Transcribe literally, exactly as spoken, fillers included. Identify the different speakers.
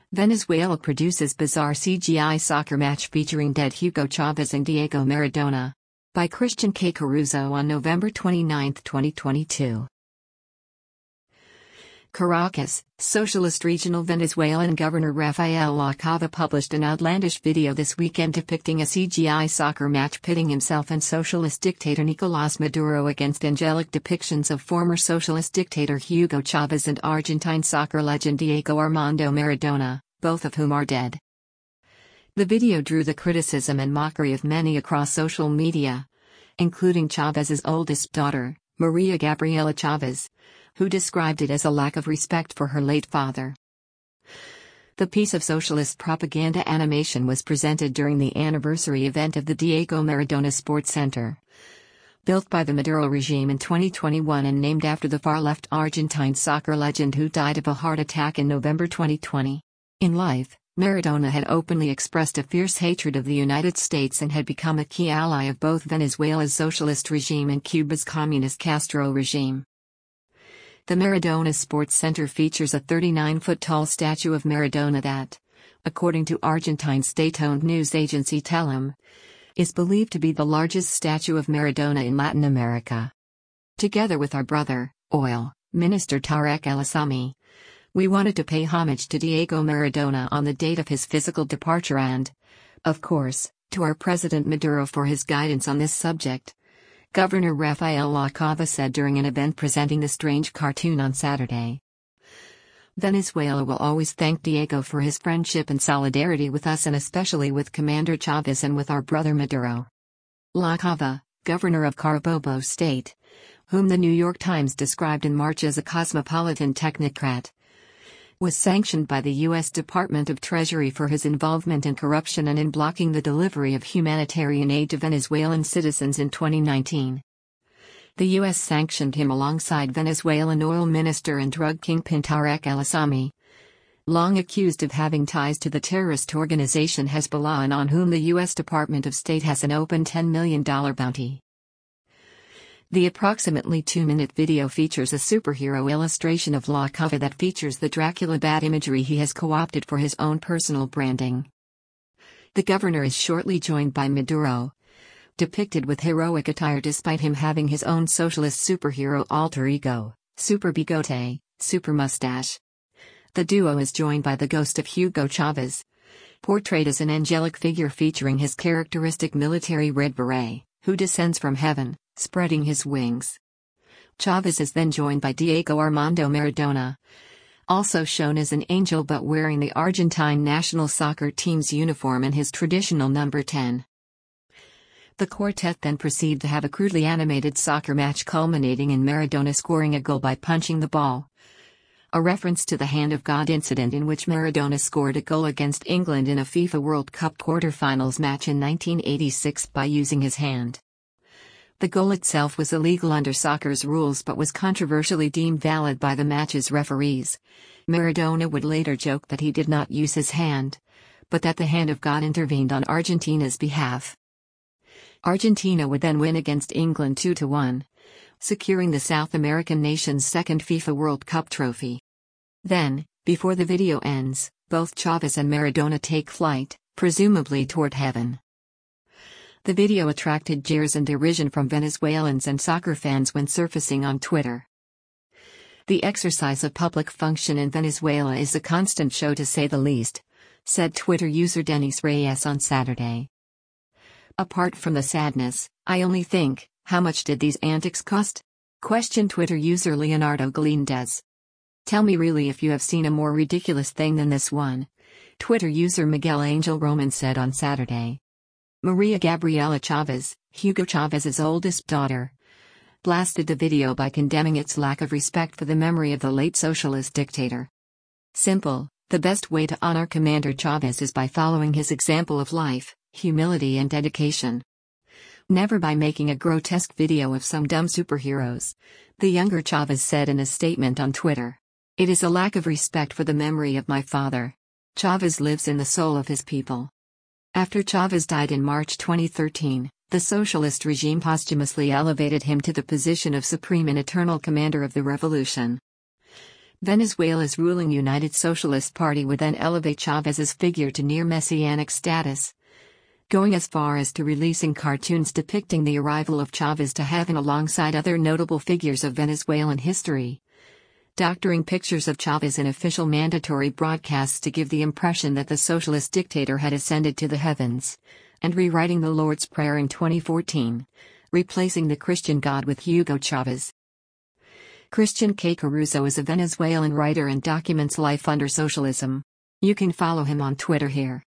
Speaker 1: Venezuela produces bizarre C G I soccer match featuring dead Hugo Chavez and Diego Maradona. By Christian K. Caruso on November twenty-ninth, twenty twenty-two. Caracas, Socialist Regional Venezuelan Governor Rafael Lacava published an outlandish video this weekend depicting a C G I soccer match pitting himself and socialist dictator Nicolás Maduro against angelic depictions of former socialist dictator Hugo Chavez and Argentine soccer legend Diego Armando Maradona, both of whom are dead. The video drew the criticism and mockery of many across social media, including Chavez's oldest daughter, Maria Gabriela Chavez, who described it as a lack of respect for her late father. The piece of socialist propaganda animation was presented during the anniversary event of the Diego Maradona Sports Center, built by the Maduro regime in twenty twenty-one and named after the far-left Argentine soccer legend who died of a heart attack in November twenty twenty. In life, Maradona had openly expressed a fierce hatred of the United States and had become a key ally of both Venezuela's socialist regime and Cuba's communist Castro regime. The Maradona Sports Center features a thirty-nine-foot-tall statue of Maradona that, according to Argentine state-owned news agency Telam, is believed to be the largest statue of Maradona in Latin America. Together with our brother, Oil Minister Tarek El Aissami, we wanted to pay homage to Diego Maradona on the date of his physical departure and, of course, to our President Maduro for his guidance on this subject, Governor Rafael Lacava said during an event presenting the strange cartoon on Saturday. Venezuela will always thank Diego for his friendship and solidarity with us and especially with Commander Chavez and with our brother Maduro. Lacava, governor of Carabobo State, whom the New York Times described in March as a cosmopolitan technocrat, was sanctioned by the U S Department of Treasury for his involvement in corruption and in blocking the delivery of humanitarian aid to Venezuelan citizens in twenty nineteen. The U S sanctioned him alongside Venezuelan oil minister and drug kingpin Tarek El Aissami, long accused of having ties to the terrorist organization Hezbollah and on whom the U S Department of State has an open ten million dollars bounty. The approximately two-minute video features a superhero illustration of Lacava that features the Dracula bat imagery he has co-opted for his own personal branding. The governor is shortly joined by Maduro, depicted with heroic attire despite him having his own socialist superhero alter ego, Super Bigote, Super Mustache. The duo is joined by the ghost of Hugo Chavez, portrayed as an angelic figure featuring his characteristic military red beret, who descends from heaven, spreading his wings. Chavez is then joined by Diego Armando Maradona, also shown as an angel but wearing the Argentine national soccer team's uniform and his traditional number ten. The quartet then proceed to have a crudely animated soccer match culminating in Maradona scoring a goal by punching the ball, a reference to the Hand of God incident in which Maradona scored a goal against England in a FIFA World Cup quarter-finals match in nineteen eighty-six by using his hand. The goal itself was illegal under soccer's rules but was controversially deemed valid by the match's referees. Maradona would later joke that he did not use his hand, but that the Hand of God intervened on Argentina's behalf. Argentina would then win against England two to one, securing the South American nation's second FIFA World Cup trophy. Then, before the video ends, both Chavez and Maradona take flight, presumably toward heaven. The video attracted jeers and derision from Venezuelans and soccer fans when surfacing on Twitter. The exercise of public function in Venezuela is a constant show to say the least, said Twitter user Denis Reyes on Saturday. Apart from the sadness, I only think, how much did these antics cost? Questioned Twitter user Leonardo Galindez. Tell me really if you have seen a more ridiculous thing than this one, Twitter user Miguel Angel Roman said on Saturday. Maria Gabriela Chavez, Hugo Chavez's oldest daughter, blasted the video by condemning its lack of respect for the memory of the late socialist dictator. Simple, the best way to honor Commander Chavez is by following his example of life, humility and dedication. Never by making a grotesque video of some dumb superheroes, the younger Chavez said in a statement on Twitter. It is a lack of respect for the memory of my father. Chavez lives in the soul of his people. After Chavez died in March twenty thirteen, the socialist regime posthumously elevated him to the position of supreme and eternal commander of the revolution. Venezuela's ruling United Socialist Party would then elevate Chávez's figure to near messianic status, going as far as to releasing cartoons depicting the arrival of Chávez to heaven alongside other notable figures of Venezuelan history, doctoring pictures of Chávez in official mandatory broadcasts to give the impression that the socialist dictator had ascended to the heavens, and rewriting the Lord's Prayer in twenty fourteen, replacing the Christian God with Hugo Chávez. Christian K. Caruso is a Venezuelan writer and documents life under socialism. You can follow him on Twitter here.